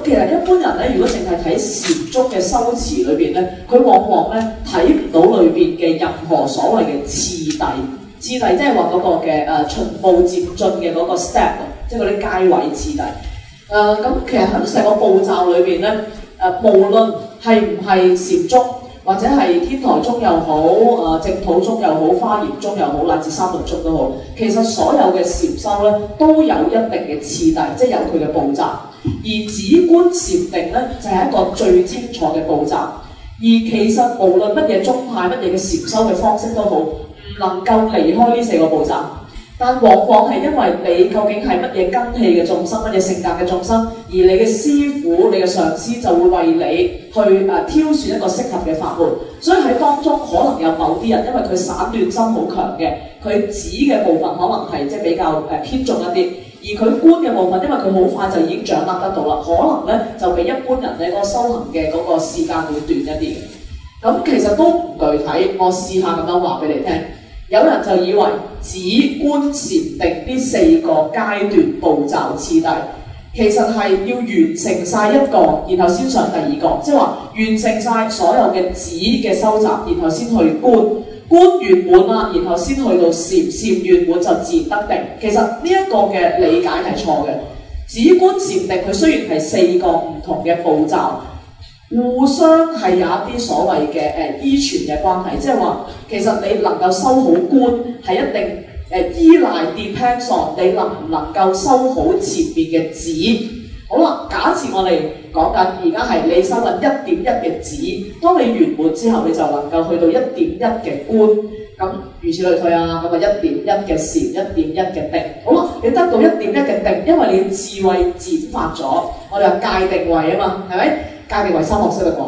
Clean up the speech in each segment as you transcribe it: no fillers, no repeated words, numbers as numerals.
其實一般人咧，如果淨係睇禪宗嘅修辭裏邊咧，佢往往咧睇唔到裏邊嘅任何所謂嘅次第。次第即係話嗰個嘅循步漸進嘅嗰個 step， 即係嗰啲階位次第。咁其實喺成個步驟裏邊咧，無論係唔係禪宗，或者係天台宗又好，淨土宗又好，花嚴宗又好，乃至三論宗都好，其實所有嘅禪修咧都有一定嘅次第，即係有佢嘅步驟。而止觀禪定咧就係一個最清楚嘅步驟。而其實無論乜嘢宗派、乜嘢嘅禪修嘅方式都好，唔能夠離開呢4個步驟。但往往係因為你究竟係乜嘢根器嘅眾生，乜嘢性格嘅眾生，而你嘅師傅、你嘅上師就會為你去挑選一個適合嘅法門。所以喺當中可能有某啲人，因為佢散亂心好強嘅，佢止嘅部分可能係即係比較偏重一啲，而佢觀嘅部分，因為佢好快就已經掌握得到啦，可能咧就比一般人咧嗰個修行嘅嗰個時間會短一啲嘅。咁其實都唔具體，我試下咁樣話俾你聽。有人就以為止觀禪定呢4個階段步驟次第，其實係要完成晒一個，然後先上第二個，即係話完成晒所有嘅止嘅修習，然後先去觀，觀圓滿啦，然後先去到禪，禪圓滿就自然得定。其實呢一個嘅理解係錯嘅。止觀禪定佢雖然係4個唔同嘅步驟，互相係有一啲所謂嘅依存嘅關係，即係話其實你能夠修好觀係一定依賴 depends on 你能唔能夠修好前面嘅止。好啦，假設我哋講緊而家係你修緊1.1嘅止，當你圓滿之後，你就能夠去到1.1嘅觀，咁如此類推啊，咁啊1.1嘅禪，1.1嘅定。好啦，你得到1.1嘅定，因為你嘅智慧展發咗，我哋話界定位啊嘛，係咪？界定為三學識得講，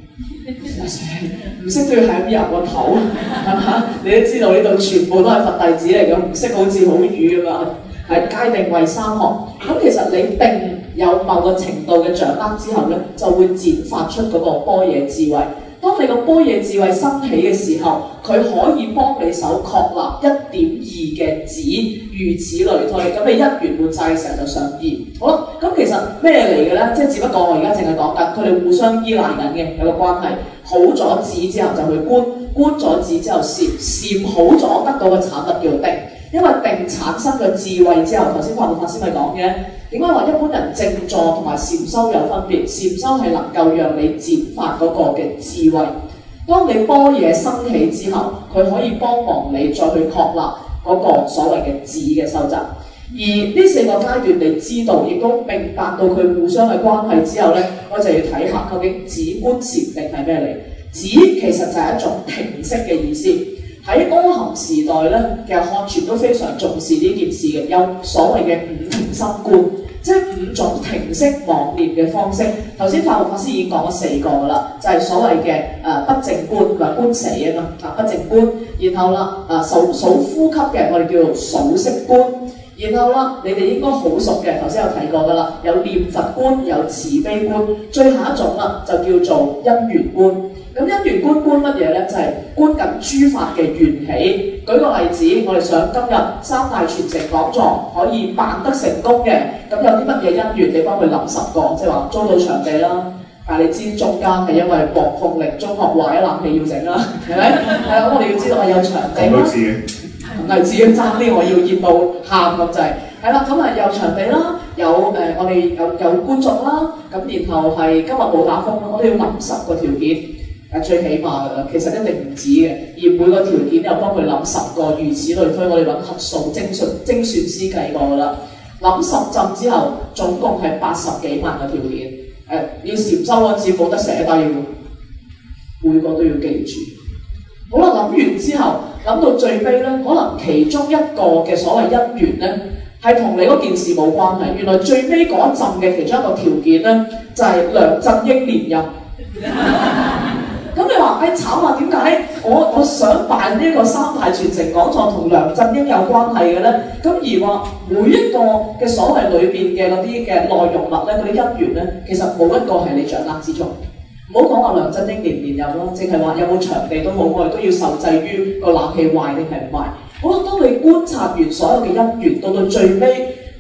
唔識都要係咁入個頭，係嘛？你都知道呢度全部都係佛弟子嚟嘅，唔識好似好瘀咁嘛。係界定為三學。咁其實你定有某個程度嘅掌握之後咧，就會展發出嗰個般若智慧。當你個般若智慧生起嘅時候，佢可以幫你手確立1.2嘅止，如此類推。咁你一圓滿晒嘅時候就上2。好啦，咁其實咩嚟嘅咧？即係只不過我而家淨係講緊，佢哋互相依賴緊嘅有個關係。好咗止之後就去觀，觀咗止之後禪，禪好咗得到嘅產物叫定。因為定產生嘅智慧之後，頭先法師咪講嘅，點解話一般人靜坐同埋禪修有分別？禪修係能夠讓你展發嗰個嘅智慧。當你般若生起之後，佢可以幫忙你再去確立嗰個所謂嘅止嘅修習。而呢4個階段你知道，亦都明白到佢互相嘅關係之後咧，我就要睇下究竟止觀禪定係咩嚟？止其實就係一種停息嘅意思。喺阿含時代咧，其實漢傳都非常重視呢件事嘅，有所謂嘅5停心觀，即係5種停息妄念嘅方式。頭先法師已經講咗4個噶啦，就係所謂嘅不淨觀，話觀死啊嘛，不淨觀。然後啦，數呼吸嘅，我哋叫做數息觀。然後啦，你哋應該好熟嘅，頭先有提過噶啦，有念佛觀，有慈悲觀，最後一種啦就叫做因緣觀。咁因緣觀觀乜嘢咧？就係觀緊諸法嘅緣起。舉個例子，我哋想今日三大傳承講座可以辦得成功嘅，咁有啲乜嘢因緣？你幫佢諗10個，即係話租到場地啦。但係你知中間係因為黃鳳玲中學壞咗冷氣要整啦，係咪？係啦，咁我哋要知道係有場地啦。係自己爭啲，我要熱到喊咁滯。係啦，咁有場地啦，我哋有觀眾啦，咁然後係今日冇打風啦，我哋要諗10個條件。最起碼㗎啦，其實一定唔止嘅，而每個條件又幫佢諗10個，如此類推。我哋揾核數精算師計過㗎啦。諗10陣之後，總共係80幾萬個條件。要禪修嗰陣冇得寫低喎，每個都要記住。好啦，諗完之後，諗到最尾咧，可能其中一個嘅所謂因緣咧，係同你嗰件事冇關係。原來最尾嗰一陣嘅其中一個條件咧，就係梁振英連任。咁你話慘啊？點解我想辦呢個三大傳承講座同梁振英有關係嘅咧？咁而話每一個嘅所謂裏邊嘅嗰啲嘅內容物咧，嗰啲因緣咧，其實冇一個係你掌握之中。唔好講話梁振英連唔連任咯，淨係話有冇場地都好，我哋都要受制於個冷氣壞定係唔壞。好啦，當你觀察完所有嘅因緣，到最尾，無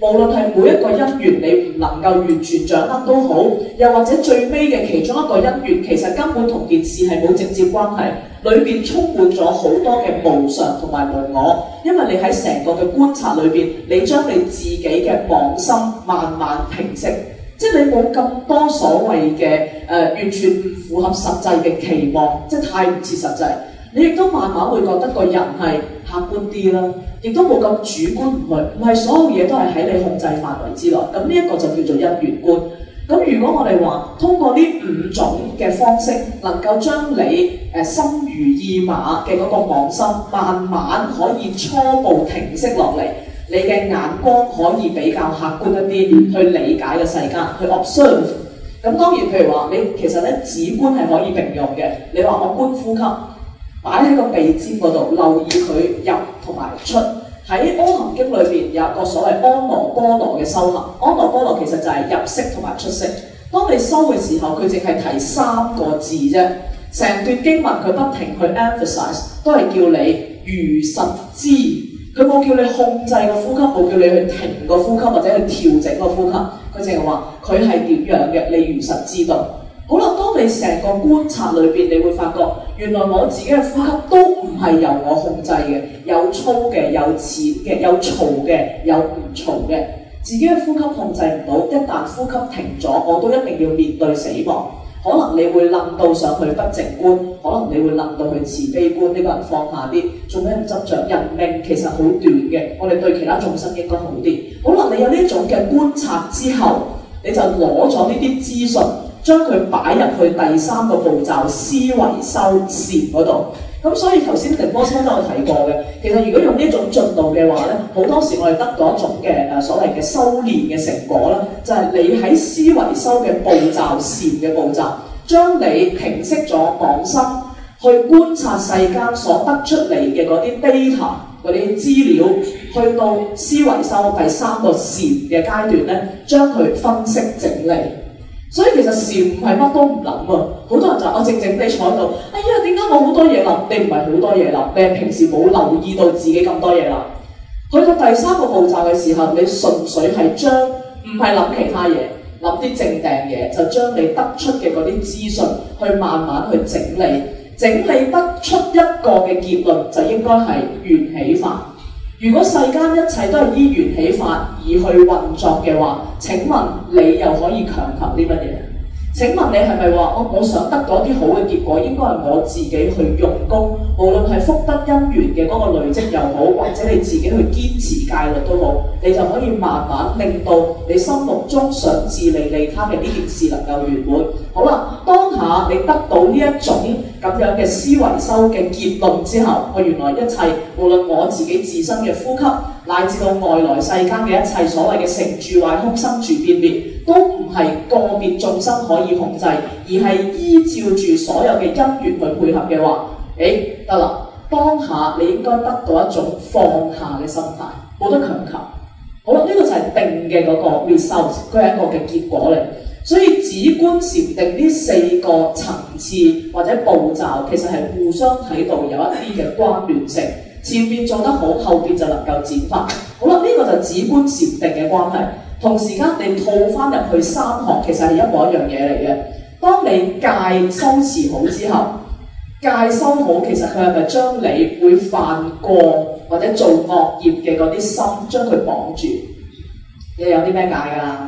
無論係每一個因緣你唔能夠完全掌握都好，又或者最尾嘅其中一個因緣其實根本同件事係冇直接關係，裏邊充滿咗好多嘅無常同埋無我，因為你喺成個嘅觀察裏邊，你將你自己嘅妄心慢慢平息，即係你冇咁多所謂嘅完全唔符合實際嘅期望，即係太唔切實際。你亦都慢慢會覺得個人係客觀啲啦，亦都冇咁主觀，唔係所有嘢都係喺你控制範圍之內。咁呢一個就叫做因緣觀。咁如果我哋話通過呢5種嘅方式，能夠將你心如意馬嘅嗰個妄心慢慢可以初步停息落嚟，你嘅眼光可以比較客觀一啲去理解個世間，去 observe。咁當然譬如話你其實咧止觀係可以並用嘅，你話我觀呼吸。擺喺個鼻尖嗰度，留意佢入同埋出。喺《阿含經》裏邊有一個所謂安羅波羅嘅修行。安羅波羅其實就係入息同埋出息。當你修嘅時候，佢淨係提3個字啫。成段經文佢不停去 emphasize，都係叫你如實知。佢冇叫你控制個呼吸，冇叫你去停個呼吸或者去調整個呼吸。佢淨係話佢係點樣嘅，你如實知道。好啦，當你成個觀察裏邊，你會發覺原來我自己嘅呼吸都唔係由我控制嘅，有粗嘅，有淺嘅，有嘈嘅，有唔嘈嘅。自己嘅呼吸控制唔到，一旦呼吸停咗，我都一定要面對死亡。可能你會諗到上去不淨觀，可能你會諗到去慈悲觀，呢個人放下啲，做咩唔執着？人命其實好短嘅，我哋對其他眾生應該好啲。好啦，你有呢種嘅觀察之後，你就攞咗呢啲資訊。將佢擺入去第3個步驟思維修禪嗰度，咁所以頭先寧波先生都有提過嘅。其實如果用呢種進度嘅話咧，好多時我哋得到一種嘅所謂嘅修練嘅成果咧，就係你喺思維修嘅步驟禪嘅步驟，將你平息咗妄心，去觀察世間所得出嚟嘅嗰啲 data 嗰啲資料，去到思維修第3個禪嘅階段咧，將佢分析整理。所以其實禪唔係乜都唔諗啊！好多人就我靜靜地坐喺度，哎呀點解我好多嘢諗？你唔係好多嘢諗，你係平時冇留意到自己咁多嘢諗。去到第3個步驟嘅時候，你純粹係將唔係諗其他嘢，諗啲正定嘢，就將你得出嘅嗰啲資訊去慢慢去整理，整理得出一個嘅結論，就應該係緣起法。如果世間一切都係依緣起法而去運作嘅話，請問你又可以強求啲乜嘢？請問你係咪話我想得到一啲好嘅結果，應該係我自己去用功，無論係福德因緣嘅嗰個累積又好，或者你自己去堅持戒律都好，你就可以慢慢令到你心目中想自利利他嘅呢件事能夠圓滿。好啦，當下你得到呢一種咁樣嘅思維修嘅結論之後，我原來一切無論我自己自身嘅呼吸，乃至到外來世間嘅一切所謂嘅成住壞空生住變滅，都唔係個別眾生可以控制，而係依照住所有嘅因緣去配合嘅話，得啦，當下你應該得到一種放下嘅心態，冇得強求。好啦，呢個就係定嘅嗰個 result， 佢係一個嘅結果嚟。所以止觀禪定呢4個層次或者步驟，其實係互相睇到有一啲嘅關聯性。前面做得好，後邊就能夠展發。好啦，呢個就止觀禪定嘅關係。同時間你套翻入去三學，其實係一模一樣嘢嚟嘅。當你戒修持好之後，戒修好，其實佢係咪將你會犯過或者做惡業嘅嗰啲心，將佢綁住？你有啲咩戒㗎？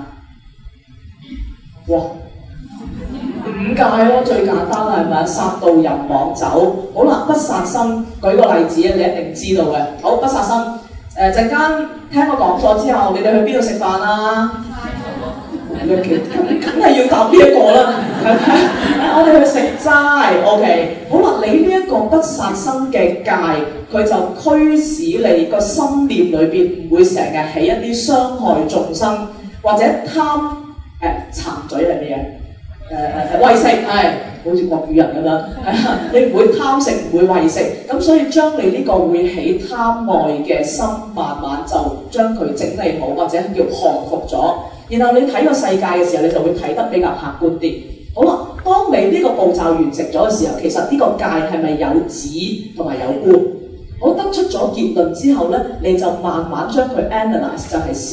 哇！5戒咯，最簡單係咪？殺盜淫妄酒。好啦，不殺生，舉個例子你一定知道嘅。好，不殺生。陣間聽我講咗之後，你哋去邊度食飯啊？梗係要答呢一個啦，係咪？我哋去食齋 ，OK。好啦，你呢一個不殺生嘅戒，佢就驅使你個心念裏邊唔會成日起一啲傷害眾生或者貪殘嘴係咩嘢？為食係，好似國語人咁樣，你唔會貪食，唔會為食，咁所以將你呢個會起貪愛嘅心，慢慢就將佢整理好，或者叫降服咗。然後你睇個世界嘅時候，你就會睇得比較客觀啲。好啦，當你呢個步驟完成咗嘅時候，其實呢個戒係咪有止同埋有觀？好，得出咗結論之後咧，你就慢慢將佢 analyze 就係禪。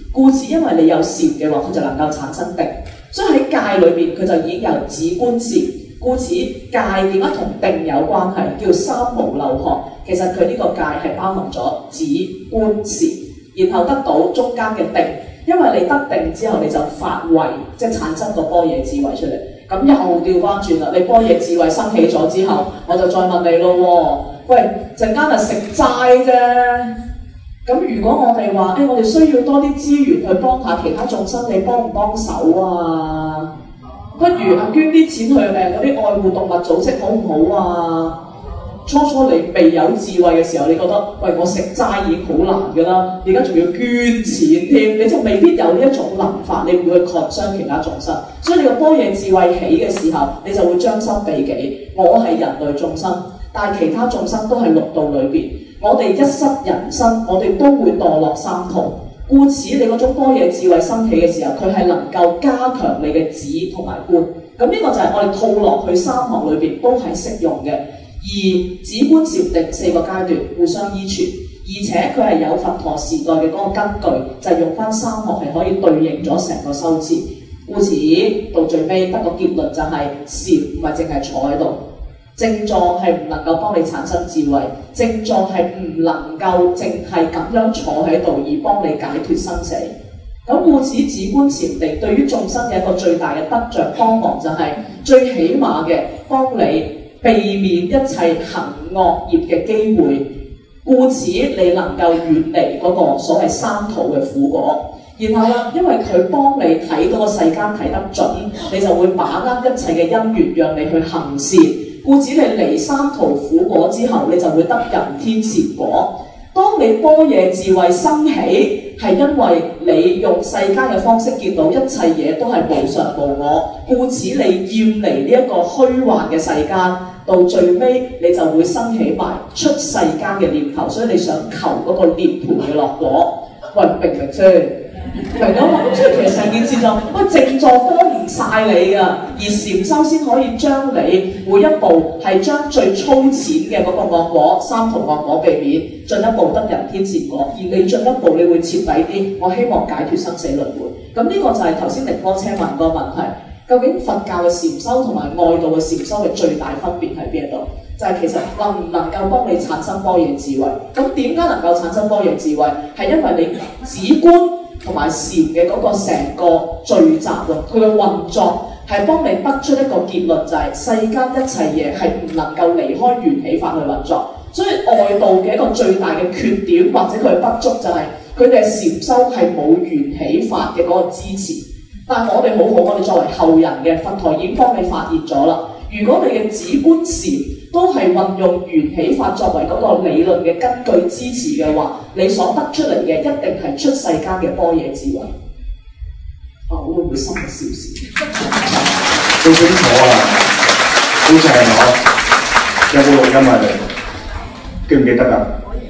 故此因為你有禪嘅話，佢就能夠產生定。所以喺戒裏邊，佢就已經有止觀禪。故此戒點解同定有關係？叫三無漏學。其實佢呢個戒係包含咗止觀禪，然後得到中間嘅定。因為你得定之後，你就發慧，即係產生個般若智慧出嚟。咁又調翻轉啦，你般若智慧生起咗之後，我就再問你咯喎，喂，陣間係食齋啫。咁如果我哋話，我哋需要多啲資源去幫下其他眾生，你幫唔幫手啊？不如捐啲錢去嗰啲愛護動物組織好唔好啊？初你未有智慧嘅時候，你覺得喂，我食齋已經好難㗎啦，而家仲要捐錢添，你就未必有呢一種諗法，你唔會去擴傷其他眾生。所以你個般若智慧起嘅時候，你就會將心比己，我係人類眾生，但係其他眾生都係六道裏邊，我哋一失人生，我哋都會墮落三途。故此你嗰種般若智慧生起嘅時候，佢係能夠加強你嘅止同埋觀。咁呢個就係我哋套落去三學裏邊都係適用嘅。而止觀禪定四個階段互相依存，而且佢係有佛陀時代嘅嗰個根據，就係用翻三學係可以對應咗成個修持。故此到最尾得個結論就係禪唔係淨係坐喺度，靜坐係唔能夠幫你產生智慧，靜坐係唔能夠淨係咁樣坐喺度而幫你解脫生死。咁故此止觀禪定對於眾生嘅一個最大嘅得着幫忙就係最起碼嘅幫你避免一切行惡業嘅機會，故此你能夠遠離嗰個所謂三途嘅苦果。然後啦，因為佢幫你睇到個世間睇得準，你就會把握一切嘅因緣，讓你去行善。故此你離三途苦果之後，你就會得人天禪果。當你般若智慧生起，係因為你用世間嘅方式見到一切嘢都係無常無我，故此你厭離呢一個虛幻嘅世間，到最尾你就會生起埋出世間嘅念頭，所以你想求嗰個涅槃嘅樂果。喂，明唔明先？明啊嘛，咁所以其實成件事就靜坐幫唔晒你㗎，而禪修先可以將你每一步係將最粗淺嘅嗰個惡果、三途惡果避免，進一步得人天禪果。而你進一步，你會徹底啲。我希望解脫生死輪迴。咁呢個就係頭先寧波車問個問題，究竟佛教嘅禪修同埋外道嘅禪修嘅最大分別喺邊度？就係其實能唔能夠幫你產生般若智慧？咁點解能夠產生般若智慧？係因為你止觀同埋禪嘅嗰個成個聚集咯，佢嘅運作係幫你得出一個結論，就係世間一切嘢係唔能夠離開緣起法去運作。所以外道嘅一個最大嘅缺點或者佢嘅不足就係佢哋嘅禪修係冇緣起法嘅嗰個支持。但係我哋好好，我哋作為後人嘅佛陀已經幫你發現咗啦。如果你嘅止觀禪都係運用緣起法作為嗰個理論嘅根據支持嘅話，你所得出嚟嘅一定係出世間嘅般若智慧。我會唔會深入少少？ 好清楚啊！好正啊！有冇錄音啊？你記唔記得啊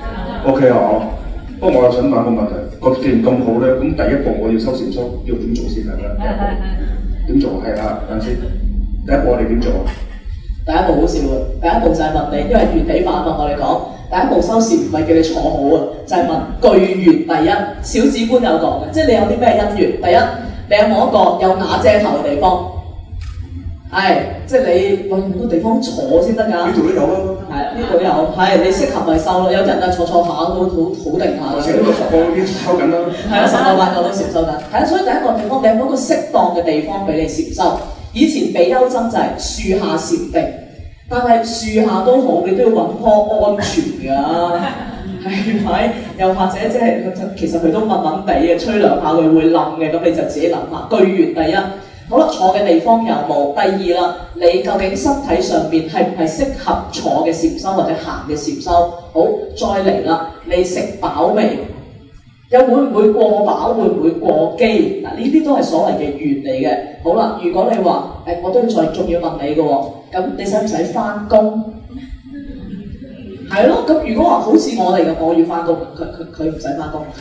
？OK 啊！不過我又想問個問題，個既然咁好咧，咁第一步我要修禪修要點做先係咪？點做係啦？等先。第一步我哋點做啊？ 第一步好笑嘅，第一步就係問你，因為緣起法問我哋講，第一步修禪唔係叫你坐好啊，就係、是、問具緣第一。小止觀有講嘅，即係你有啲咩因緣？第一，你有冇一個有瓦遮頭嘅地方？係，即係你揾個地方坐先得㗎。 呢度都有啦。 係，呢度有，係你適合咪收咯。有啲人就坐下都好定下嘅。 成個十個已經收緊啦。 係啊，10個8個都禪修緊。係啊，所以第一個地方，你有冇一個適當嘅地方俾你禪修？以前比丘僧就係樹下禪定，但係樹下都好，你都要揾棵安全㗎，係咪？又或者即係其實佢都悶悶地嘅，吹兩下佢會冧嘅，咁你就自己諗下。具緣第一，好啦，坐嘅地方有冇？第二啦，你究竟身體上邊係唔係適合坐嘅禪修或者行嘅禪修？好，再嚟啦，你食飽未？又會唔會過飽？會唔會過飢？嗱，呢啲都係所謂嘅緣嚟嘅。好啦，如果你話我都要仲要問你嘅喎，咁你使唔使返工？係咯，咁如果話好似我哋咁，我要返工，佢唔使返工。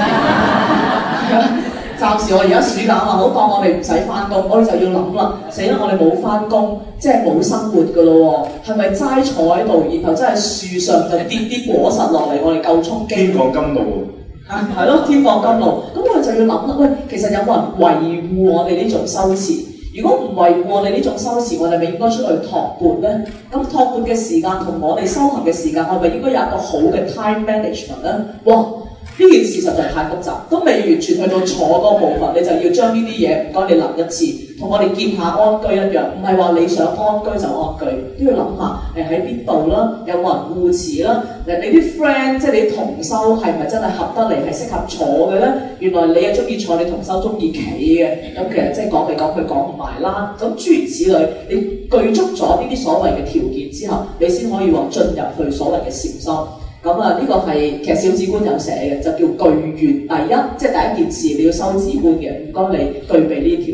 暫時我而家暑假嘛，好當我哋唔使返工，我哋就要諗啦。死啦，我哋冇返工，即係冇生活㗎咯喎，係咪齋坐喺度，然後真係樹上就跌啲果實落嚟，我哋夠充飢？ 天降甘露喎。 係咯，天降甘露，咁我哋就要諗啦，喂，其實有冇人維護我哋呢種修持？如果唔維護我哋呢種修持，我哋咪應該出去托缽咧？咁托缽嘅時間同我哋修行嘅時間，我咪應該有一個好嘅 time management 咧？哇！呢件事實在太複雜，都未完全去到坐嗰部分，你就要將呢啲嘢唔該你諗一次，同我哋見下安居一樣，唔係話你想安居就安居，都要諗下喺邊度啦，有冇人護持啦，你啲 friend 即係你同修係咪真係合得嚟，係適合坐嘅咧？原來你係中意坐，你同修中意企嘅，咁其實即係講嚟講去講唔埋啦。咁諸如此類，你具足咗呢啲所謂嘅條件之後，你先可以話進入去所謂嘅禪修。咁啊，呢個係其實小止觀有寫嘅，就叫具緣第一，即係第一件事你要修止觀嘅，唔該你具備呢條